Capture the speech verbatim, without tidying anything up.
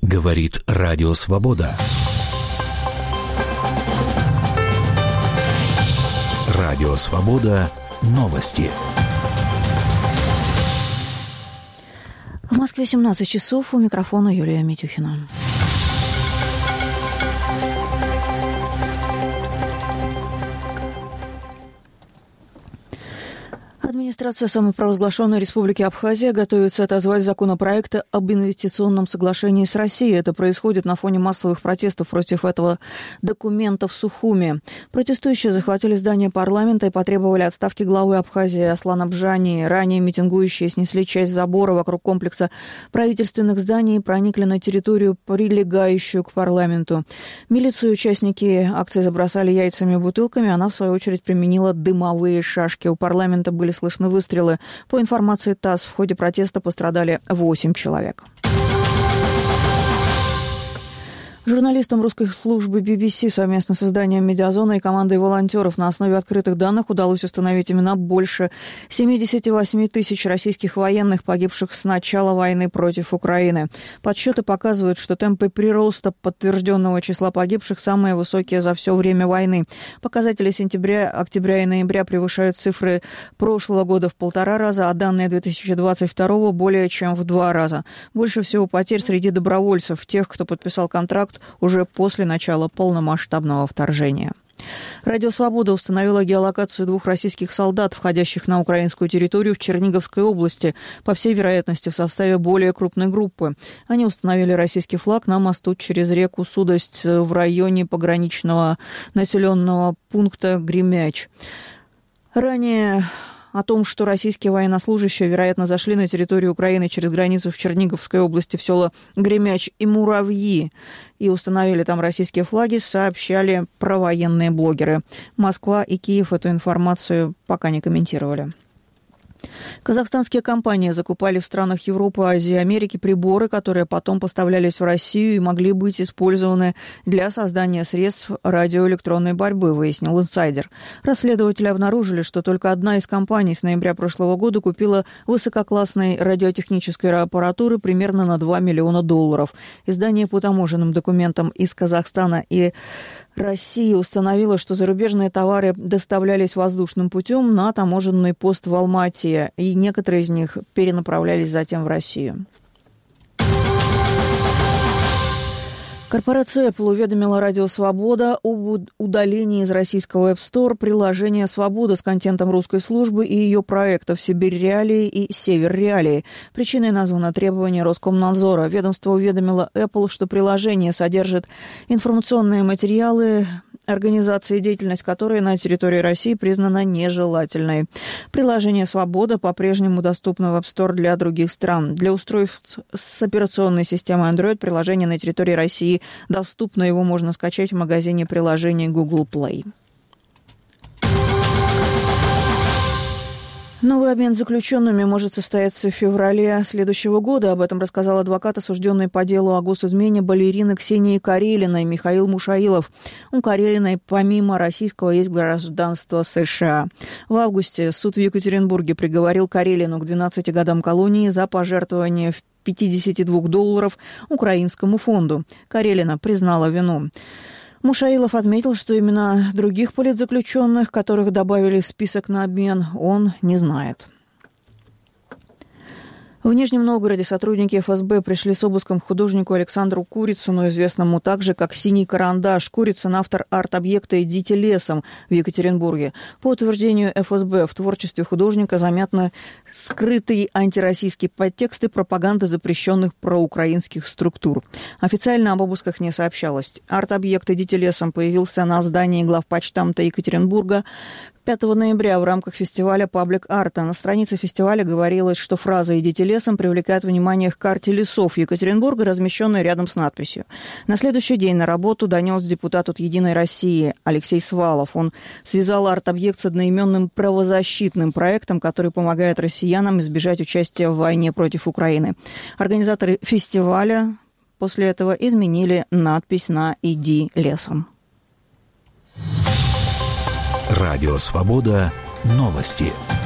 Говорит Радио Свобода. Радио Свобода. Новости. В Москве семнадцать часов. У микрофона Юлия Митюхина. Администрация самопровозглашенной Республики Абхазия готовится отозвать законопроект об инвестиционном соглашении с Россией. Это происходит на фоне массовых протестов против этого документа в Сухуми. Протестующие захватили здание парламента и потребовали отставки главы Абхазии Аслана Бжани. Ранее митингующие снесли часть забора вокруг комплекса правительственных зданий и проникли на территорию, прилегающую к парламенту. Милицию участники акции забросали яйцами и бутылками. Она, в свою очередь, применила дымовые шашки. У парламента были слышны выстрелы. По информации ТАСС, в ходе протеста пострадали восемь человек. Журналистам русской службы би би си совместно с изданием «Медиазона» и командой волонтеров на основе открытых данных удалось установить имена больше семьдесят восемь тысяч российских военных, погибших с начала войны против Украины. Подсчеты показывают, что темпы прироста подтвержденного числа погибших самые высокие за все время войны. Показатели сентября, октября и ноября превышают цифры прошлого года в полтора раза, а данные две тысячи двадцать второго более чем в два раза. Больше всего потерь среди добровольцев, тех, кто подписал контракт уже после начала полномасштабного вторжения. Радио «Свобода» установила геолокацию двух российских солдат, входящих на украинскую территорию в Черниговской области, по всей вероятности в составе более крупной группы. Они установили российский флаг на мосту через реку Судость в районе пограничного населенного пункта Гремяч. Ранее о том, что российские военнослужащие, вероятно, зашли на территорию Украины через границу в Черниговской области в села Гремяч и Муравьи и установили там российские флаги, сообщали провоенные блогеры. Москва и Киев эту информацию пока не комментировали. Казахстанские компании закупали в странах Европы, Азии и Америки приборы, которые потом поставлялись в Россию и могли быть использованы для создания средств радиоэлектронной борьбы, выяснил инсайдер. Расследователи обнаружили, что только одна из компаний с ноября прошлого года купила высококлассной радиотехнической аппаратуры примерно на два миллиона долларов. Издание по таможенным документам из Казахстана и Россия установила, что зарубежные товары доставлялись воздушным путем на таможенный пост в Алмате, и некоторые из них перенаправлялись затем в Россию. Корпорация Apple уведомила Радио Свобода об удалении из российского App Store приложения «Свобода» с контентом русской службы и ее проектов «Сибирь Реалии» и «Север Реалии». Причиной названо требование Роскомнадзора. Ведомство уведомило Apple, что приложение содержит информационные материалы организации, деятельность которой на территории России признана нежелательной. Приложение «Свобода» по-прежнему доступно в App Store для других стран. Для устройств с операционной системой Android приложение на территории России доступно. Его можно скачать в магазине приложений Google Play. Новый обмен заключенными может состояться в феврале следующего года. Об этом рассказал адвокат, осужденный по делу о госизмене балерины Ксении Карелиной, Михаил Мушаилов. У Карелиной помимо российского есть гражданство США. В августе суд в Екатеринбурге приговорил Карелину к двенадцати годам колонии за пожертвование в пятьдесят два долларов украинскому фонду. Карелина признала вину. Мушаилов отметил, что имена других политзаключенных, которых добавили в список на обмен, он не знает. В Нижнем Новгороде сотрудники эф эс бэ пришли с обыском к художнику Александру Курицыну, известному также как «Синий карандаш». Курицын – автор арт-объекта «Идите лесом» в Екатеринбурге. По утверждению эф эс бэ, в творчестве художника заметны скрытые антироссийские подтексты пропаганды запрещенных проукраинских структур. Официально об обысках не сообщалось. Арт-объект «Идите лесом» появился на здании главпочтамта Екатеринбурга пятого ноября в рамках фестиваля «Паблик-арта». На странице фестиваля говорилось, что фраза «Идите лесом» привлекает внимание к карте лесов Екатеринбурга, размещенной рядом с надписью. На следующий день на работу донес депутат от «Единой России» Алексей Свалов. Он связал арт-объект с одноименным правозащитным проектом, который помогает россиянам избежать участия в войне против Украины. Организаторы фестиваля после этого изменили надпись на «Иди лесом». Радио «Свобода». Новости.